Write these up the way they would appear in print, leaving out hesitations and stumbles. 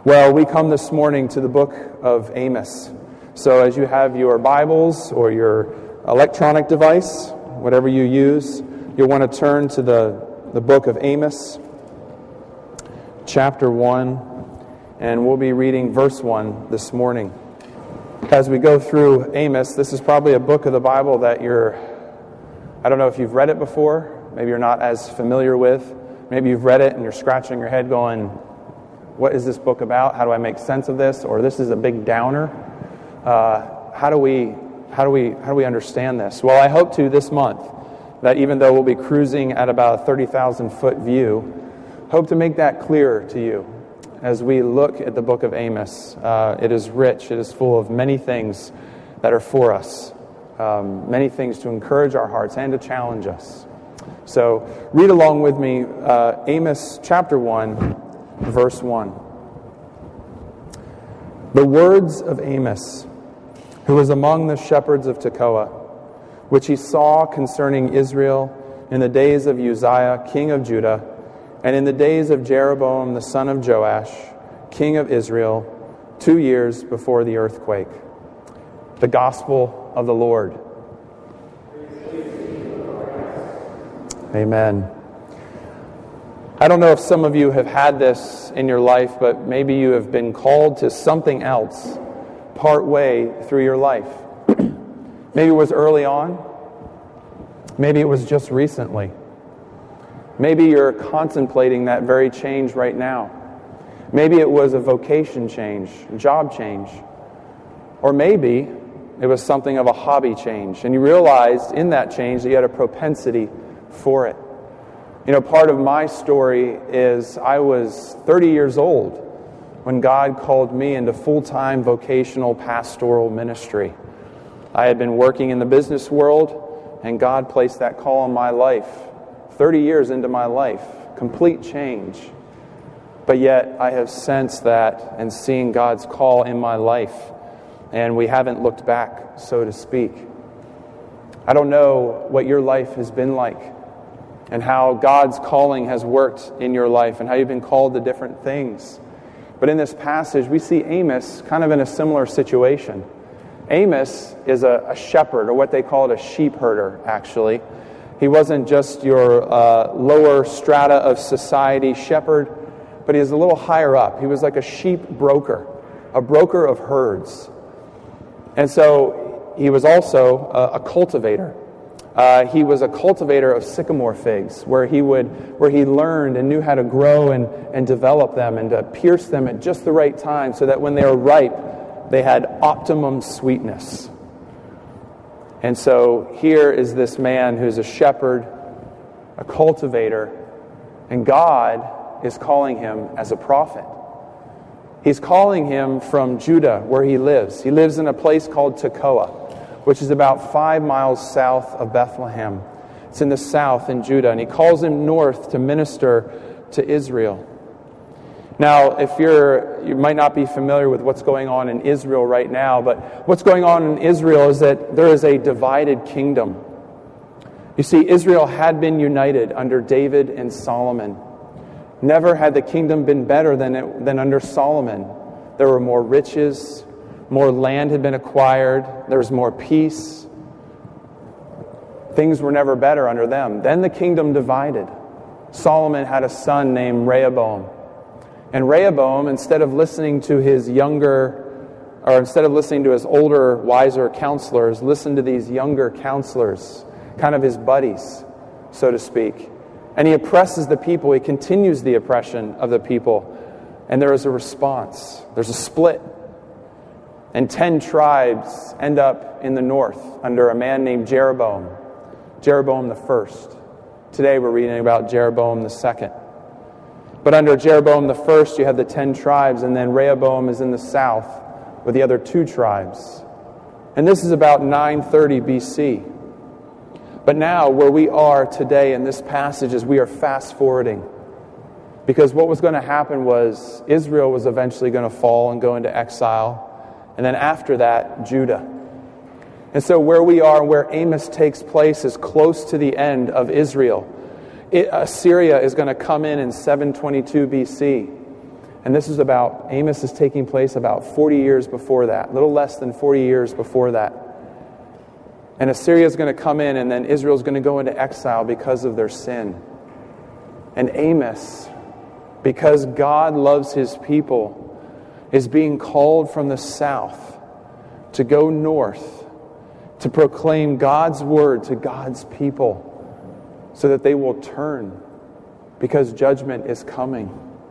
Well, we come this morning to the book of Amos. So as you have your Bibles or your electronic device, whatever you use, you'll want to turn to the book of Amos, chapter 1, and we'll be reading verse 1 this morning. As we go through Amos, this is probably a book of the Bible that I don't know if you've read it before, maybe you're not as familiar with, maybe you've read it and you're scratching your head going, what is this book about? How do I make sense of this? Or this is a big downer. How do we understand this? Well, I hope to this month that even though we'll be cruising at about a 30,000 foot view, hope to make that clearer to you as we look at the book of Amos. It is rich. It is full of many things that are for us, many things to encourage our hearts and to challenge us. So read along with me, Amos chapter 1. Verse 1. The words of Amos, who was among the shepherds of Tekoa, which he saw concerning Israel in the days of Uzziah, king of Judah, and in the days of Jeroboam, the son of Joash, king of Israel, 2 years before the earthquake. The gospel of the Lord. Amen. I don't know if some of you have had this in your life, but maybe you have been called to something else part way through your life. Maybe it was early on. Maybe it was just recently. Maybe you're contemplating that very change right now. Maybe it was a vocation change, a job change. Or maybe it was something of a hobby change, and you realized in that change that you had a propensity for it. You know, part of my story is I was 30 years old when God called me into full-time vocational pastoral ministry. I had been working in the business world, and God placed that call on my life. 30 years into my life, complete change. But yet I have sensed that and seen God's call in my life, and we haven't looked back, so to speak. I don't know what your life has been like, and how God's calling has worked in your life, and how you've been called to different things. But in this passage, we see Amos kind of in a similar situation. Amos is a shepherd, or what they called a sheep herder, actually. He wasn't just your lower strata of society shepherd, but he was a little higher up. He was like a sheep broker, a broker of herds. And so he was also a cultivator. He was a cultivator of sycamore figs, where he learned and knew how to grow and develop them and to pierce them at just the right time so that when they were ripe, they had optimum sweetness. And so here is this man who's a shepherd, a cultivator, and God is calling him as a prophet. He's calling him from Judah, where he lives. He lives in a place called Tekoa, which is about 5 miles south of Bethlehem. It's in the south in Judah, and he calls him north to minister to Israel. Now, if you might not be familiar with what's going on in Israel right now, but what's going on in Israel is that there is a divided kingdom. You see, Israel had been united under David and Solomon. Never had the kingdom been better than under Solomon. There were more riches, more land had been acquired. There was more peace. Things were never better under them. Then the kingdom divided. Solomon had a son named Rehoboam. And Rehoboam, instead of listening to his older, wiser counselors, listened to these younger counselors, kind of his buddies, so to speak. And he oppresses the people. He continues the oppression of the people. And there is a response. There's a split. And 10 tribes end up in the north under a man named Jeroboam the first. Today we're reading about Jeroboam the second. But under Jeroboam the first, you have the 10 tribes, and then Rehoboam is in the south with the other 2 tribes. And this is about 930 BC. But now, where we are today in this passage is we are fast-forwarding. Because what was going to happen was Israel was eventually going to fall and go into exile. And then after that, Judah. And so where we are, where Amos takes place, is close to the end of Israel. Assyria is going to come in 722 BC. And Amos is taking place about 40 years before that, a little less than 40 years before that. And Assyria is going to come in, and then Israel is going to go into exile because of their sin. And Amos, because God loves his people, is being called from the south to go north to proclaim God's word to God's people so that they will turn, because judgment is coming.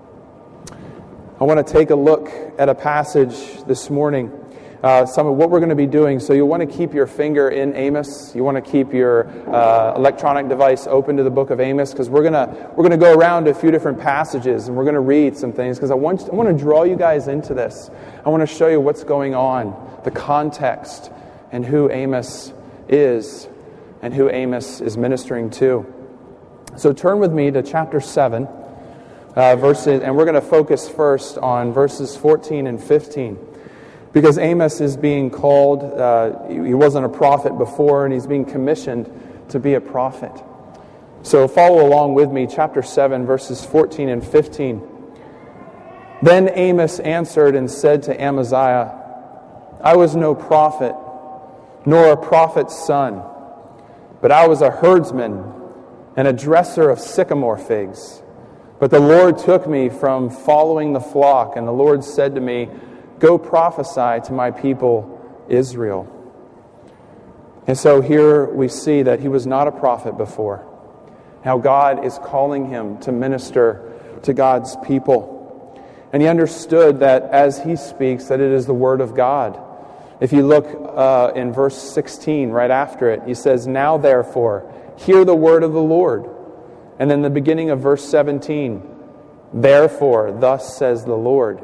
I want to take a look at a passage this morning, some of what we're going to be doing. So you'll want to keep your finger in Amos. You want to keep your electronic device open to the book of Amos, because we're going to go around to a few different passages, and we're going to read some things, because I want to draw you guys into this. I want to show you what's going on, the context, and who Amos is and who Amos is ministering to. So turn with me to chapter 7, verses, and we're going to focus first on verses 14 and 15. Because Amos is being called, he wasn't a prophet before, and he's being commissioned to be a prophet. So follow along with me, chapter 7, verses 14 and 15. Then Amos answered and said to Amaziah, I was no prophet, nor a prophet's son, but I was a herdsman and a dresser of sycamore figs. But the Lord took me from following the flock, and the Lord said to me, go prophesy to my people Israel. And so here we see that he was not a prophet before. How God is calling him to minister to God's people. And he understood that as he speaks, that it is the word of God. If you look in verse 16, right after it, he says, now therefore, hear the word of the Lord. And then the beginning of verse 17, therefore, thus says the Lord.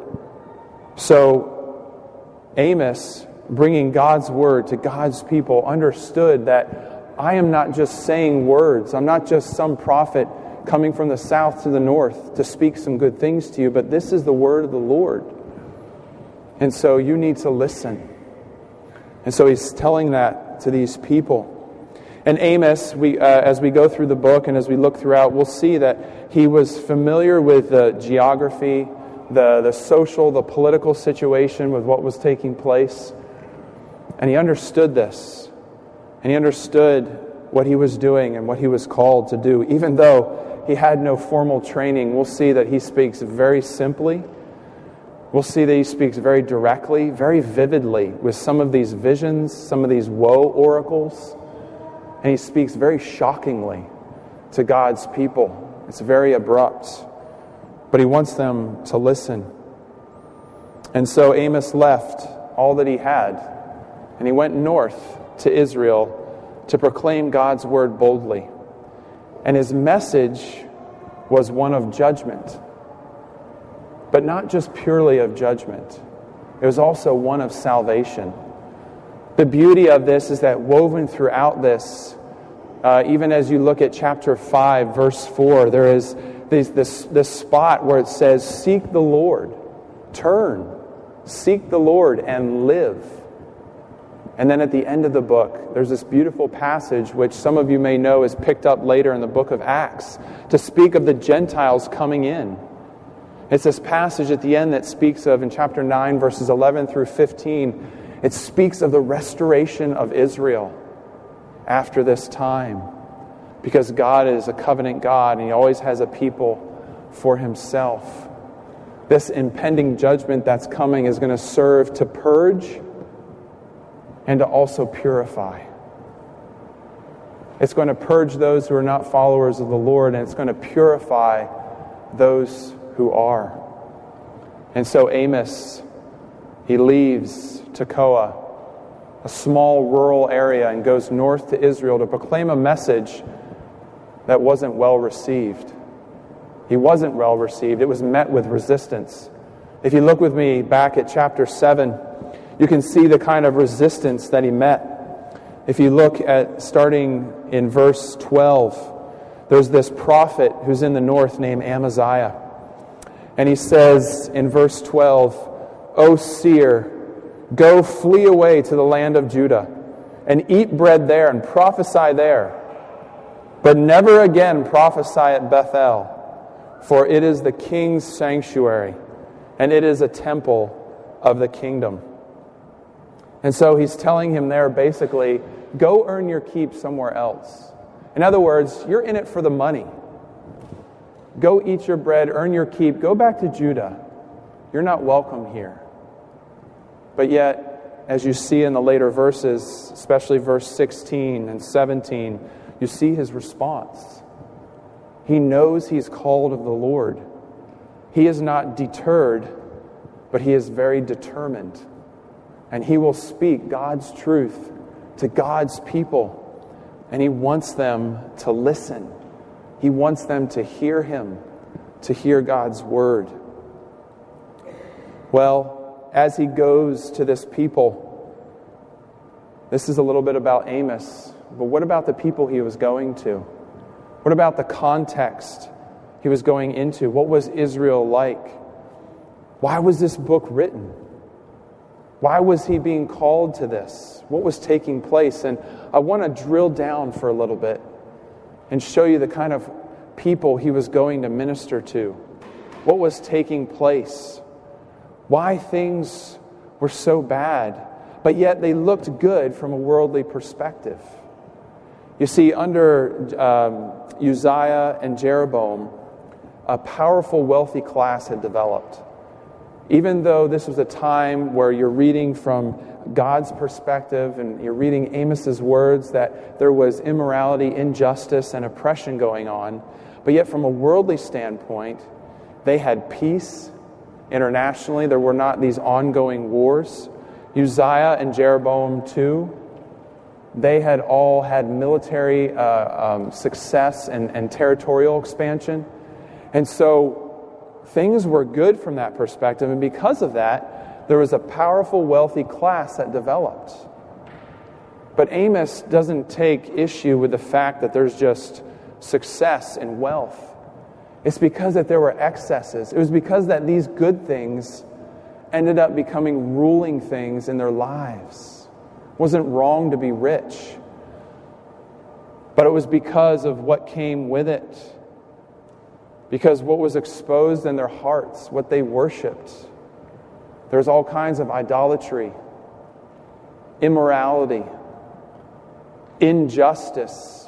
So Amos, bringing God's word to God's people, understood that I am not just saying words. I'm not just some prophet coming from the south to the north to speak some good things to you, but this is the word of the Lord. And so you need to listen. And so he's telling that to these people. And Amos, as we go through the book and as we look throughout, we'll see that he was familiar with the geography, the social, the political situation with what was taking place. And he understood this. And he understood what he was doing and what he was called to do. Even though he had no formal training, we'll see that he speaks very simply. We'll see that he speaks very directly, very vividly with some of these visions, some of these woe oracles. And he speaks very shockingly to God's people. It's very abrupt. But he wants them to listen. And so Amos left all that he had, and he went north to Israel to proclaim God's word boldly. And his message was one of judgment. But not just purely of judgment. It was also one of salvation. The beauty of this is that woven throughout this, even as you look at chapter 5, verse 4, there is this spot where it says, seek the Lord, turn, seek the Lord and live. And then at the end of the book, there's this beautiful passage which some of you may know is picked up later in the book of Acts to speak of the Gentiles coming in. It's this passage at the end that speaks of, in chapter 9, verses 11 through 15, it speaks of the restoration of Israel after this time. Because God is a covenant God, and He always has a people for Himself. This impending judgment that's coming is going to serve to purge and to also purify. It's going to purge those who are not followers of the Lord, and it's going to purify those who are. And so Amos, he leaves Tekoa, a small rural area, and goes north to Israel to proclaim a message that wasn't well received. He wasn't well received. It was met with resistance. If you look with me back at chapter 7, you can see the kind of resistance that he met. If you look at starting in verse 12, there's this prophet who's in the north named Amaziah. And he says in verse 12, O seer, go flee away to the land of Judah, and eat bread there, and prophesy there. But never again prophesy at Bethel, for it is the king's sanctuary. and it is a temple of the kingdom. And so he's telling him there basically, go earn your keep somewhere else. In other words, you're in it for the money. Go eat your bread, earn your keep, go back to Judah. You're not welcome here. But yet, as you see in the later verses, especially verse 16 and 17, you see his response. He knows he's called of the Lord. He is not deterred, but he is very determined. And he will speak God's truth to God's people. And he wants them to listen. He wants them to hear him, to hear God's word. Well, as he goes to this people, this is a little bit about Amos, but what about the people he was going to? What about the context he was going into? What was Israel like? Why was this book written? Why was he being called to this? What was taking place? And I want to drill down for a little bit and show you the kind of people he was going to minister to. What was taking place? Why things were so bad, but yet they looked good from a worldly perspective. You see, under Uzziah and Jeroboam, a powerful, wealthy class had developed. Even though this was a time where you're reading from God's perspective and you're reading Amos's words that there was immorality, injustice, and oppression going on, but yet from a worldly standpoint, they had peace internationally. There were not these ongoing wars. Uzziah and Jeroboam too, they had all had military success and territorial expansion. And so things were good from that perspective, and because of that, there was a powerful, wealthy class that developed. But Amos doesn't take issue with the fact that there's just success and wealth. It's because that there were excesses. It was because that these good things ended up becoming ruling things in their lives. It wasn't wrong to be rich, but it was because of what came with it. Because what was exposed in their hearts, what they worshipped. There's all kinds of idolatry, immorality, injustice,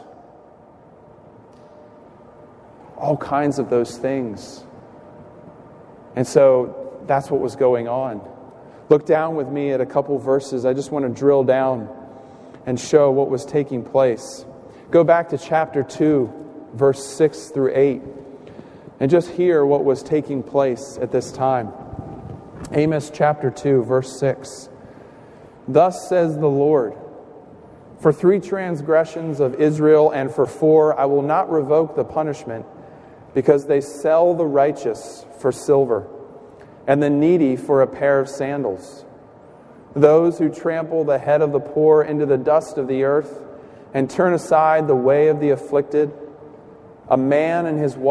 all kinds of those things. And so that's what was going on. Look down with me at a couple verses. I just want to drill down and show what was taking place. Go back to chapter 2, verse 6 through 8. And just hear what was taking place at this time. Amos chapter 2, verse 6. Thus says the Lord, for 3 transgressions of Israel and for 4 I will not revoke the punishment, because they sell the righteous for silver and the needy for a pair of sandals. Those who trample the head of the poor into the dust of the earth and turn aside the way of the afflicted. A man and his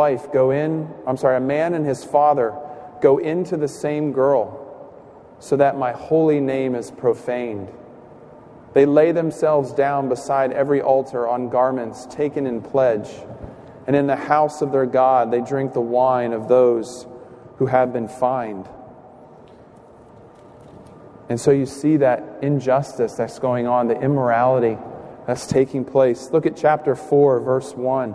father go into the same girl, so that my holy name is profaned. They lay themselves down beside every altar on garments taken in pledge, and in the house of their God they drink the wine of those who have been fined. And so you see that injustice that's going on, the immorality that's taking place. Look at chapter 4, verse 1.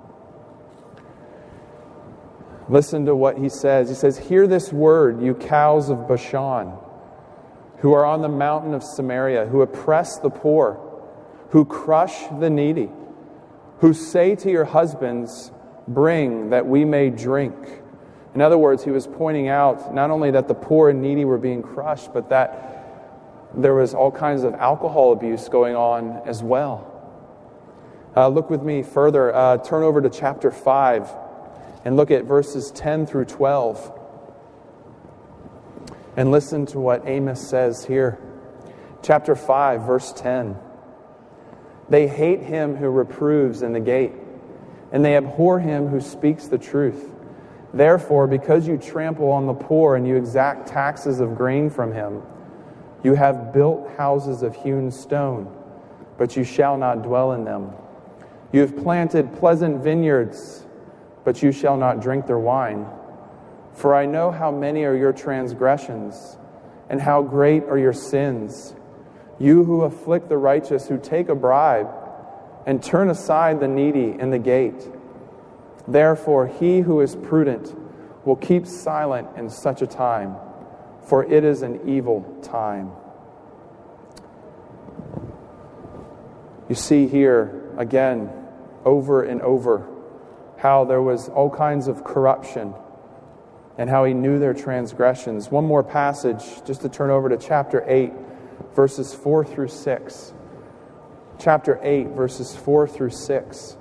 Listen to what he says. He says, hear this word, you cows of Bashan, who are on the mountain of Samaria, who oppress the poor, who crush the needy, who say to your husbands, bring that we may drink. In other words, he was pointing out not only that the poor and needy were being crushed, but that there was all kinds of alcohol abuse going on as well. Look with me further. Turn over to chapter 5. And look at verses 10 through 12. And listen to what Amos says here. Chapter 5, verse 10. They hate him who reproves in the gate, and they abhor him who speaks the truth. Therefore, because you trample on the poor and you exact taxes of grain from him, you have built houses of hewn stone, but you shall not dwell in them. You have planted pleasant vineyards, but you shall not drink their wine. For I know how many are your transgressions, and how great are your sins. You who afflict the righteous, who take a bribe, and turn aside the needy in the gate. Therefore he who is prudent will keep silent in such a time, for it is an evil time. You see here, again, over and over, how there was all kinds of corruption and how he knew their transgressions. One more passage, just to turn over to chapter 8, verses 4 through 6. Chapter 8, verses 4 through 6.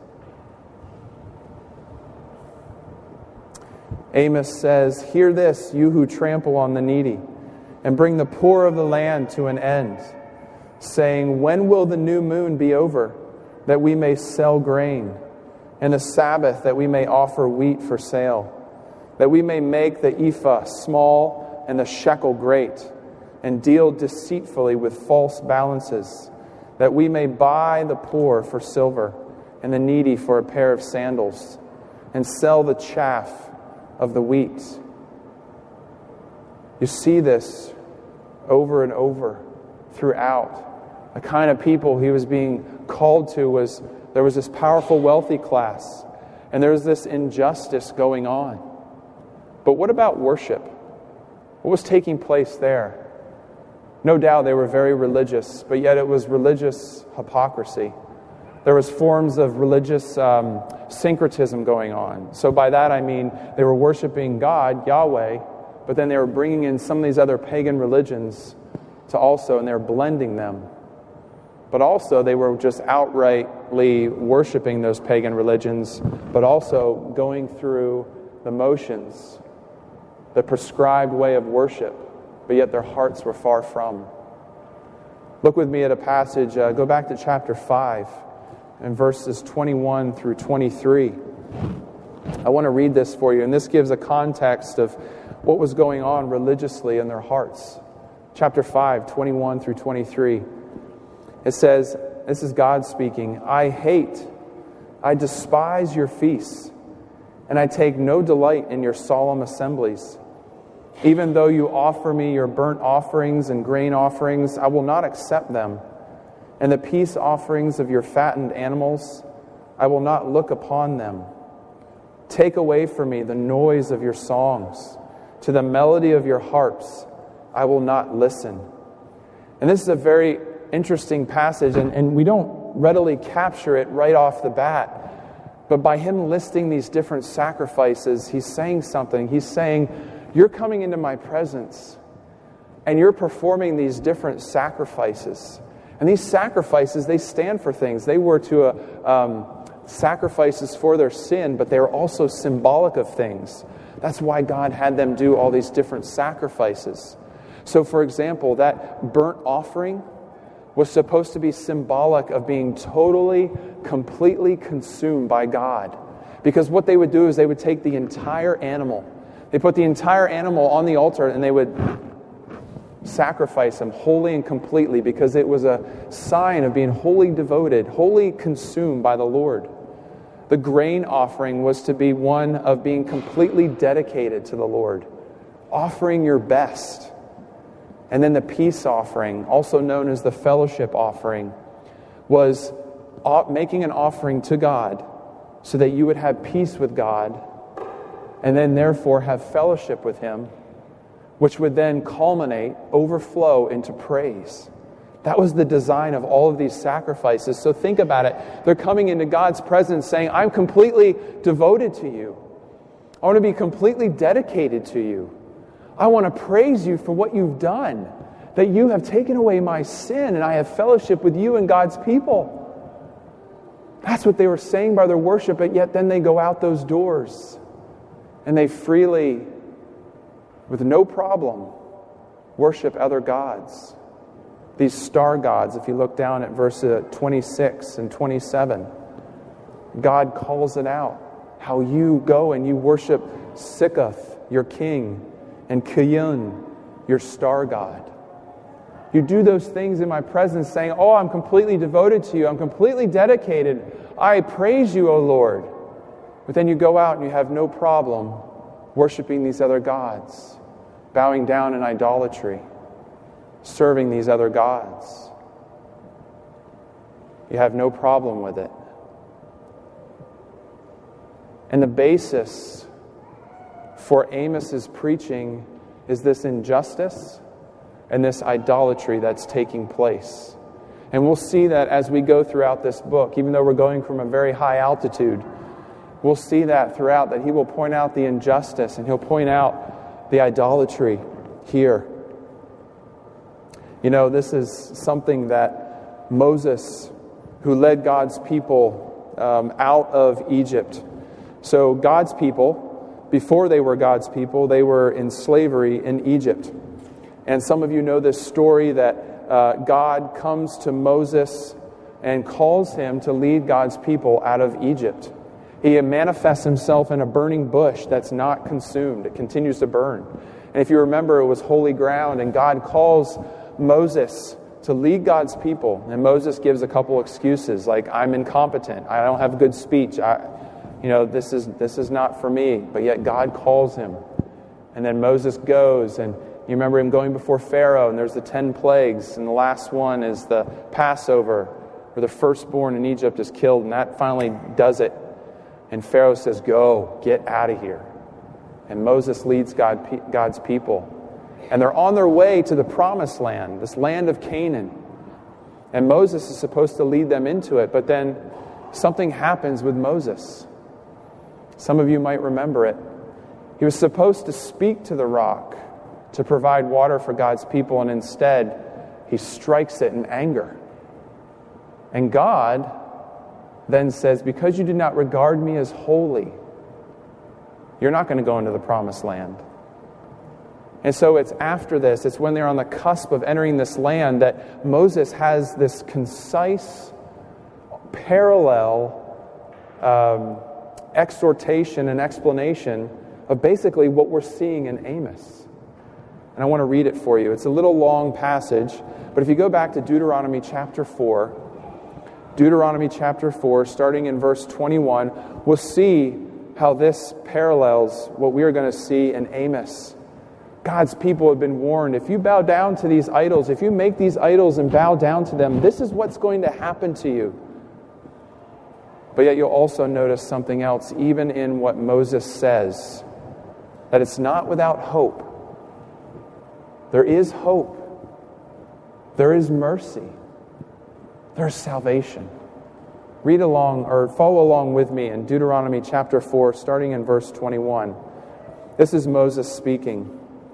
Amos says, "Hear this, you who trample on the needy, and bring the poor of the land to an end, saying, when will the new moon be over, that we may sell grain, and the Sabbath, that we may offer wheat for sale, that we may make the ephah small and the shekel great, and deal deceitfully with false balances, that we may buy the poor for silver, and the needy for a pair of sandals, and sell the chaff of the wheat." You see this over and over throughout. The kind of people he was being called to was, there was this powerful wealthy class, and there was this injustice going on. But what about worship? What was taking place there? No doubt they were very religious, but yet it was religious hypocrisy. There was forms of religious syncretism going on. So by that I mean they were worshiping God, Yahweh, but then they were bringing in some of these other pagan religions to also, and they were blending them. But also they were just outrightly worshiping those pagan religions, but also going through the motions, the prescribed way of worship, but yet their hearts were far from. Look with me at a passage, go back to chapter 5, and verses 21 through 23. I want to read this for you, and this gives a context of what was going on religiously in their hearts. Chapter 5, 21 through 23. It says, this is God speaking, I despise your feasts, and I take no delight in your solemn assemblies. Even though you offer me your burnt offerings and grain offerings, I will not accept them. And the peace offerings of your fattened animals, I will not look upon them. Take away from me the noise of your songs. To the melody of your harps, I will not listen. And this is a very interesting passage, and we don't readily capture it right off the bat. But by him listing these different sacrifices, he's saying something. He's saying, you're coming into my presence, and you're performing these different sacrifices. And these sacrifices, they stand for things. They were to sacrifices for their sin, but they were also symbolic of things. That's why God had them do all these different sacrifices. So, for example, that burnt offering was supposed to be symbolic of being totally, completely consumed by God. Because what they would do is they would take the entire animal. They put the entire animal on the altar and they would sacrifice him wholly and completely, because it was a sign of being wholly devoted, wholly consumed by the Lord. The grain offering was to be one of being completely dedicated to the Lord, offering your best. And then the peace offering, also known as the fellowship offering, was making an offering to God so that you would have peace with God and then therefore have fellowship with Him, which would then culminate, overflow into praise. That was the design of all of these sacrifices. So think about it. They're coming into God's presence saying, I'm completely devoted to you. I want to be completely dedicated to you. I want to praise you for what you've done, that you have taken away my sin and I have fellowship with you and God's people. That's what they were saying by their worship, but yet then they go out those doors and they freely, with no problem, worship other gods. These star gods, if you look down at verse 26 and 27, God calls it out, how you go and you worship Sikkoth, your king, and Kiyun, your star god. You do those things in my presence saying, oh, I'm completely devoted to you. I'm completely dedicated. I praise you, O Lord. But then you go out and you have no problem worshiping these other gods, bowing down in idolatry, serving these other gods. You have no problem with it. And the basis for Amos's preaching is this injustice and this idolatry that's taking place. And we'll see that as we go throughout this book, even though we're going from a very high altitude, we'll see that throughout, that he will point out the injustice and he'll point out the idolatry here. You know, this is something that Moses, who led God's people out of Egypt. So God's people, before they were God's people, they were in slavery in Egypt. And some of you know this story that God comes to Moses and calls him to lead God's people out of Egypt. He manifests himself in a burning bush that's not consumed. It continues to burn. And if you remember, it was holy ground, and God calls Moses to lead God's people. And Moses gives a couple excuses, like, I'm incompetent, I don't have good speech, this is not for me. But yet God calls him. And then Moses goes, and you remember him going before Pharaoh, and there's the 10 plagues, and the last one is the Passover, where the firstborn in Egypt is killed, and that finally does it. And Pharaoh says, go, get out of here. And Moses leads God's people. And they're on their way to the promised land, this land of Canaan. And Moses is supposed to lead them into it, but then something happens with Moses. Some of you might remember it. He was supposed to speak to the rock to provide water for God's people, and instead he strikes it in anger. And God then says, because you did not regard me as holy, you're not going to go into the promised land. And so it's after this, it's when they're on the cusp of entering this land, that Moses has this concise, parallel exhortation and explanation of basically what we're seeing in Amos. And I want to read it for you. It's a little long passage, but if you go back to Deuteronomy chapter 4, starting in verse 21, we'll see how this parallels what we are going to see in Amos. God's people have been warned, if you bow down to these idols, if you make these idols and bow down to them, this is what's going to happen to you. But yet you'll also notice something else, even in what Moses says, that it's not without hope. There is hope. There is mercy. There's salvation. Read along or follow along with me in Deuteronomy chapter 4, starting in verse 21. This is Moses speaking.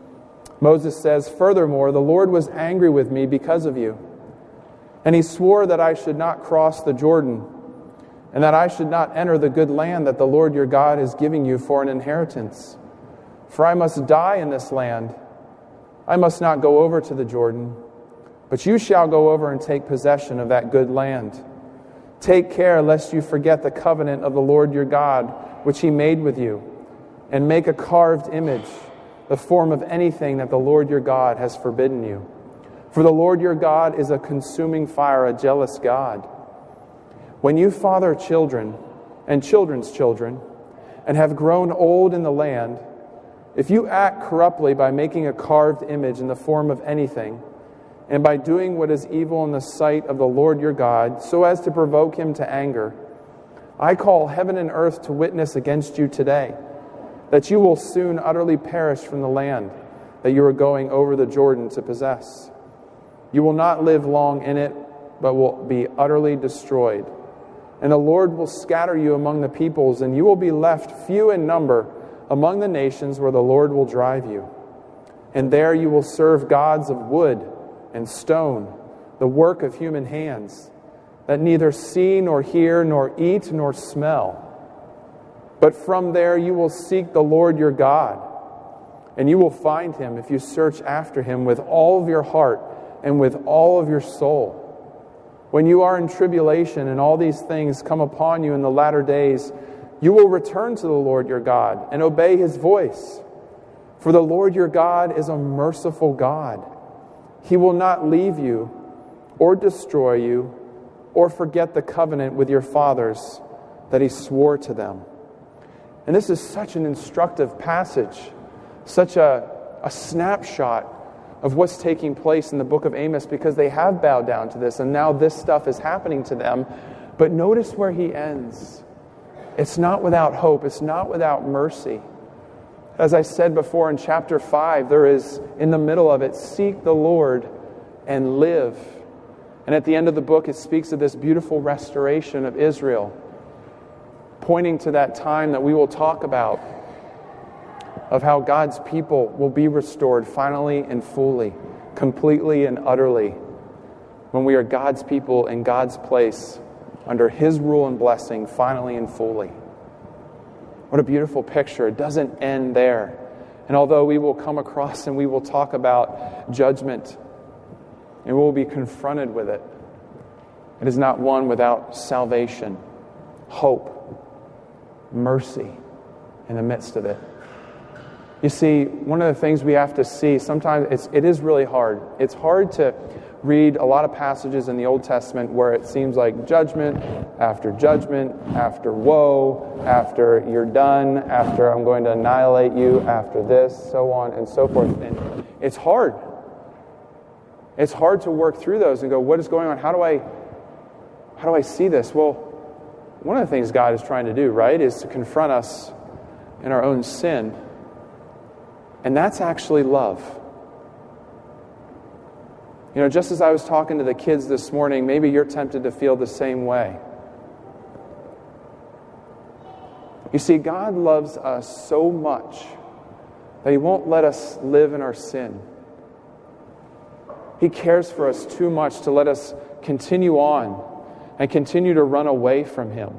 Moses says, furthermore, the Lord was angry with me because of you, and he swore that I should not cross the Jordan, and that I should not enter the good land that the Lord your God is giving you for an inheritance. For I must die in this land. I must not go over to the Jordan, but you shall go over and take possession of that good land. Take care lest you forget the covenant of the Lord your God, which he made with you, and make a carved image, the form of anything that the Lord your God has forbidden you. For the Lord your God is a consuming fire, a jealous God. When you father children and children's children, and have grown old in the land, if you act corruptly by making a carved image in the form of anything, and by doing what is evil in the sight of the Lord your God, so as to provoke him to anger, I call heaven and earth to witness against you today, that you will soon utterly perish from the land that you are going over the Jordan to possess. You will not live long in it, but will be utterly destroyed. And the Lord will scatter you among the peoples, and you will be left few in number among the nations where the Lord will drive you. And there you will serve gods of wood and stone, the work of human hands, that neither see nor hear nor eat nor smell. But from there you will seek the Lord your God, and you will find him if you search after him with all of your heart and with all of your soul. When you are in tribulation and all these things come upon you in the latter days, you will return to the Lord your God and obey his voice. For the Lord your God is a merciful God. He will not leave you or destroy you or forget the covenant with your fathers that he swore to them. And this is such an instructive passage, such a snapshot of what's taking place in the book of Amos, because they have bowed down to this, and now this stuff is happening to them. But notice where he ends. It's not without hope. It's not without mercy. As I said before in chapter 5, there is, in the middle of it, seek the Lord and live. And at the end of the book, it speaks of this beautiful restoration of Israel, pointing to that time that we will talk about, of how God's people will be restored finally and fully, completely and utterly, when we are God's people in God's place, under His rule and blessing, finally and fully. What a beautiful picture. It doesn't end there. And although we will come across and we will talk about judgment, and we will be confronted with it, it is not one without salvation, hope, mercy in the midst of it. You see, one of the things we have to see, sometimes it is really hard. It's hard to read a lot of passages in the Old Testament where it seems like judgment after woe, after you're done, after I'm going to annihilate you, after this, so on and so forth. And it's hard. It's hard to work through those and go, what is going on? How do I see this? Well, one of the things God is trying to do, right, is to confront us in our own sin. And that's actually love. You know, just as I was talking to the kids this morning, maybe you're tempted to feel the same way. You see, God loves us so much that He won't let us live in our sin. He cares for us too much to let us continue on and continue to run away from Him.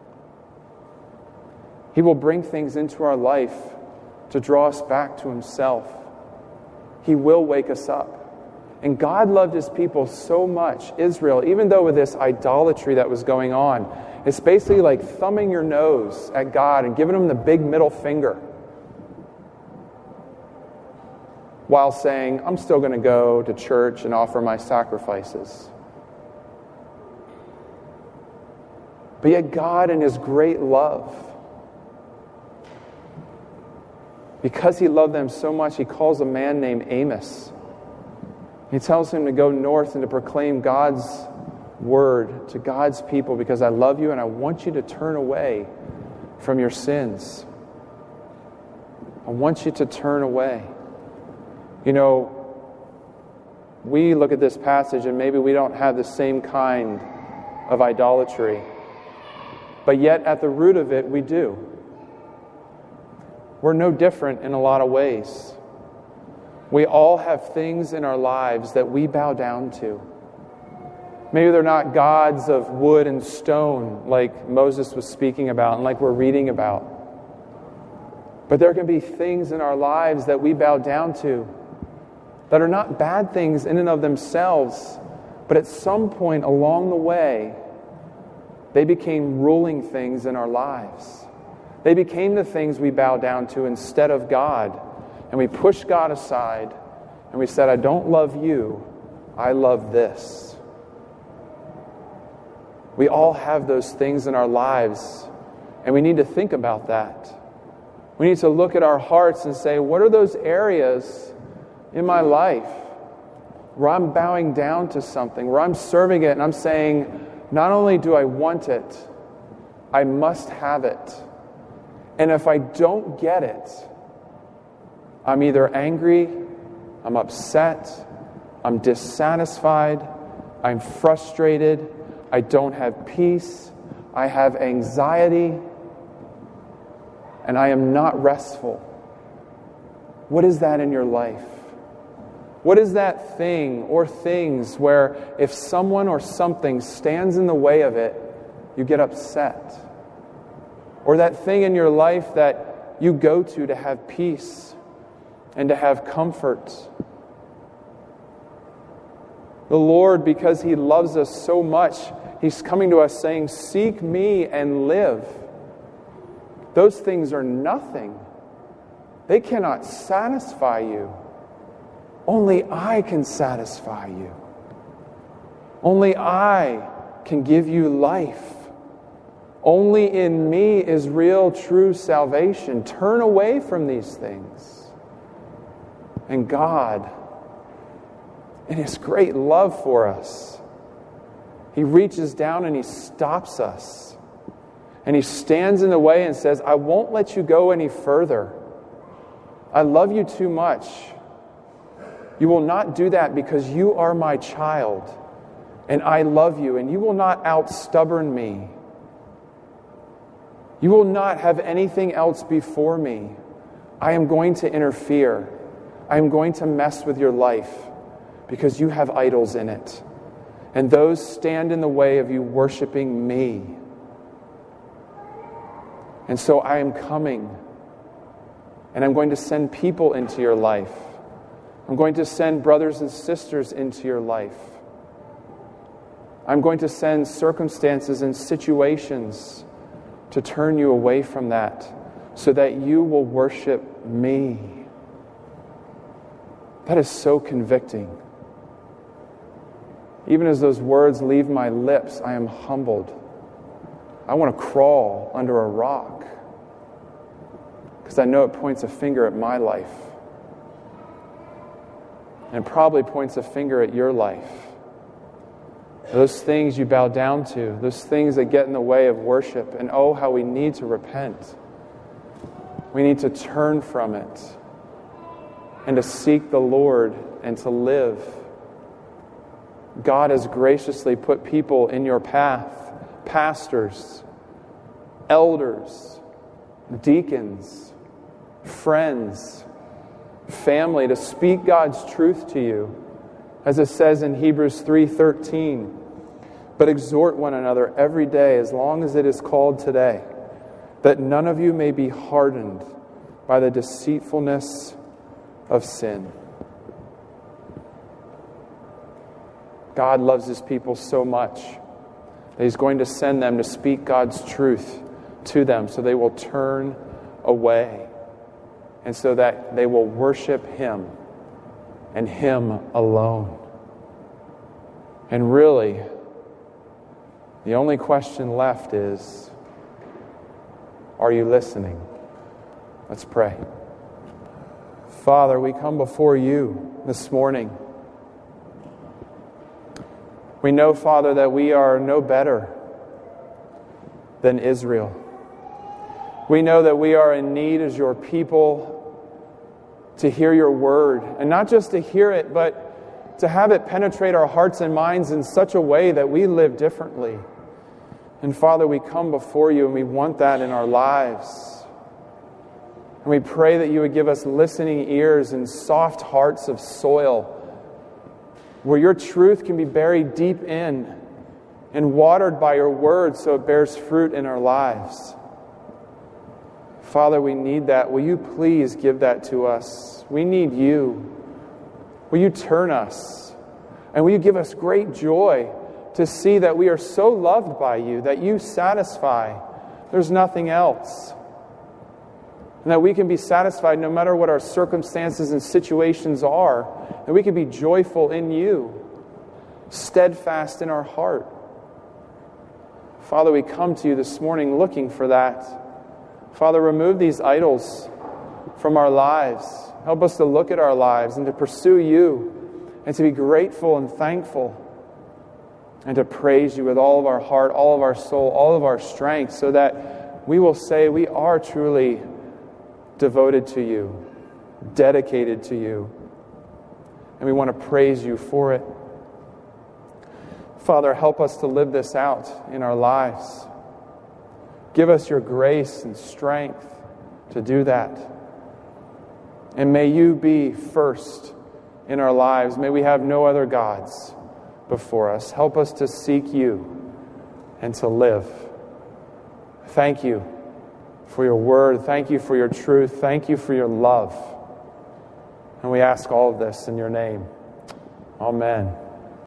He will bring things into our life to draw us back to Himself. He will wake us up. And God loved His people so much, Israel, even though with this idolatry that was going on, it's basically like thumbing your nose at God and giving Him the big middle finger, while saying, I'm still going to go to church and offer my sacrifices. But yet God, in His great love, because He loved them so much, He calls a man named Amos. He tells him to go north and to proclaim God's word to God's people, because I love you and I want you to turn away from your sins. I want you to turn away. You know, we look at this passage and maybe we don't have the same kind of idolatry, but yet at the root of it we do. We're no different in a lot of ways. We all have things in our lives that we bow down to. Maybe they're not gods of wood and stone like Moses was speaking about and like we're reading about. But there can be things in our lives that we bow down to that are not bad things in and of themselves, but at some point along the way, they became ruling things in our lives. They became the things we bow down to instead of God. And we pushed God aside, and we said, I don't love you, I love this. We all have those things in our lives, and we need to think about that. We need to look at our hearts and say, what are those areas in my life where I'm bowing down to something, where I'm serving it, and I'm saying, not only do I want it, I must have it. And if I don't get it, I'm either angry, I'm upset, I'm dissatisfied, I'm frustrated, I don't have peace, I have anxiety, and I am not restful. What is that in your life? What is that thing or things where if someone or something stands in the way of it, you get upset? Or that thing in your life that you go to have peace and to have comfort. The Lord, because He loves us so much, He's coming to us saying, seek me and live. Those things are nothing. They cannot satisfy you. Only I can satisfy you. Only I can give you life. Only in me is real, true salvation. Turn away from these things. And God, in His great love for us, He reaches down and He stops us. And He stands in the way and says, I won't let you go any further. I love you too much. You will not do that because you are my child. And I love you. And you will not out-stubborn me. You will not have anything else before me. I am going to interfere. I am going to mess with your life because you have idols in it. And those stand in the way of you worshiping me. And so I am coming. And I'm going to send people into your life. I'm going to send brothers and sisters into your life. I'm going to send circumstances and situations to turn you away from that so that you will worship me. That is so convicting. Even as those words leave my lips, I am humbled. I want to crawl under a rock because I know it points a finger at my life. And it probably points a finger at your life. Those things you bow down to, those things that get in the way of worship, and oh, how we need to repent. We need to turn from it and to seek the Lord and to live. God has graciously put people in your path, pastors, elders, deacons, friends, family, to speak God's truth to you. As it says in Hebrews 3:13, but exhort one another every day as long as it is called today, that none of you may be hardened by the deceitfulness of sin. God loves His people so much that He's going to send them to speak God's truth to them so they will turn away and so that they will worship Him and Him alone. And really, the only question left is, are you listening? Let's pray. Father, we come before you this morning. We know, Father, that we are no better than Israel. We know that we are in need as your people to hear your word. And not just to hear it, but to have it penetrate our hearts and minds in such a way that we live differently. And Father, we come before you and we want that in our lives. And we pray that you would give us listening ears and soft hearts of soil where your truth can be buried deep in and watered by your word so it bears fruit in our lives. Father, we need that. Will you please give that to us? We need you. Will you turn us? And will you give us great joy to see that we are so loved by you, that you satisfy. There's nothing else. And that we can be satisfied no matter what our circumstances and situations are. That we can be joyful in you, steadfast in our heart. Father, we come to you this morning looking for that. Father, remove these idols from our lives. Help us to look at our lives and to pursue you and to be grateful and thankful and to praise you with all of our heart, all of our soul, all of our strength so that we will say we are truly devoted to you, dedicated to you, and we want to praise you for it. Father, help us to live this out in our lives. Give us your grace and strength to do that. And may you be first in our lives. May we have no other gods before us. Help us to seek you and to live. Thank you for your word. Thank you for your truth. Thank you for your love. And we ask all of this in your name. Amen.